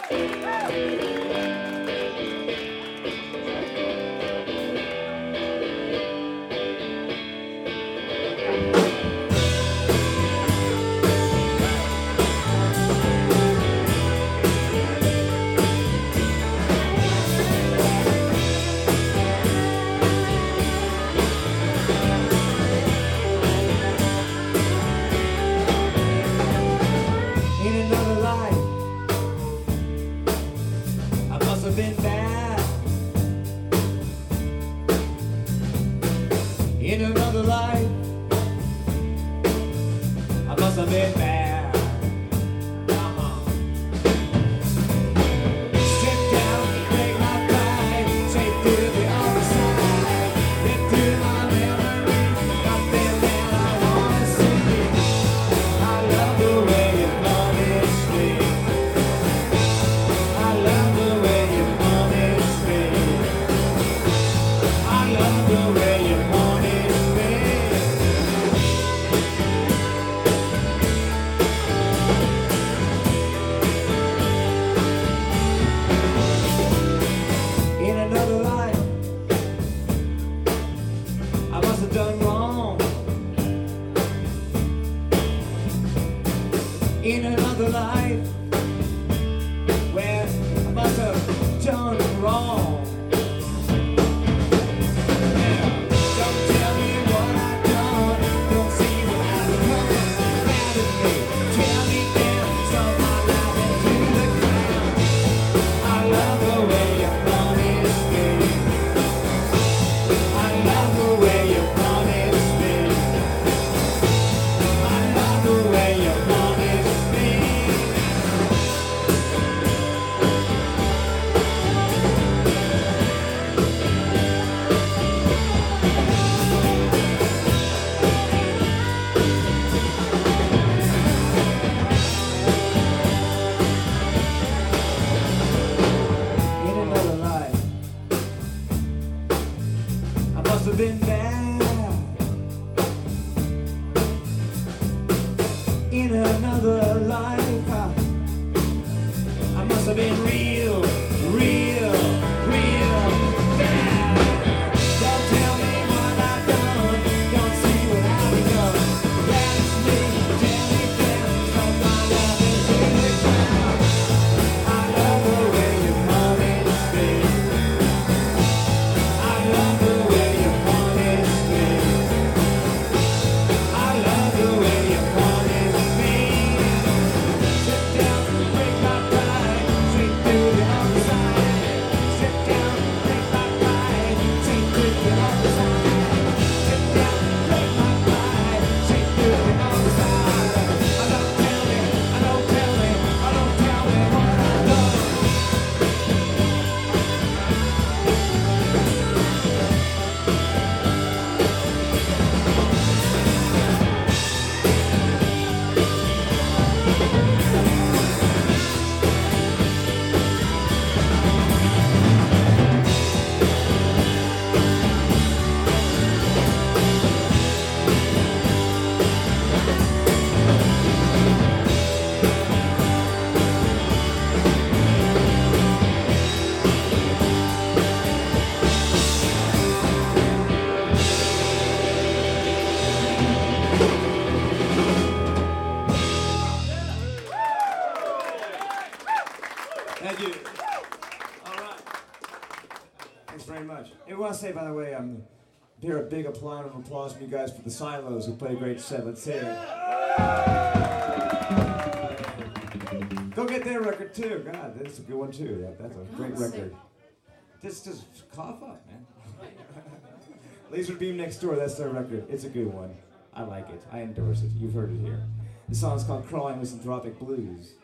Been bad in another life. I must have been bad. Come on. Strip down, break my pride, straight through the other side, live through my memories, nothing that I wanna see. I love the way you punish me. I love the way you punish me. I love the way you punish me. In another life, I must have done wrong. In another life, where I must have done wrong. Yeah. Don't tell me what I've done. Don't see what I've become. Mad at me. Tear me down. Stop my life into the ground. I love the way you punish me. I love the way you punish me. I love the way you punish me. In another life, I must have been bad. In another life, I must have been real, real, real bad. Don't tell me what I've done. Don't see what I've become. That's me. Tear me down. Stop my life into the ground. I love the way you punish me. I love the way you punish me. I love the way you punish me. Sit down, break my pride, straight through the other side. Sit down, break my pride, straight through the other side. Sit down, break my pride, straight through the other side. I don't tell me, I don't tell me, I don't tell me what I've done. Thank you. All right. Thanks very much. I want to say, by the way, here a big applause from you guys for the Silos who play a great set. Let's hear it. Go get their record too. God, that's a good one too. That's a great record. Just cough up, man. Laser Beam Next Door, that's their record. It's a good one. I like it. I endorse it. You've heard it here. The song's called Crawling Misanthropic Blues.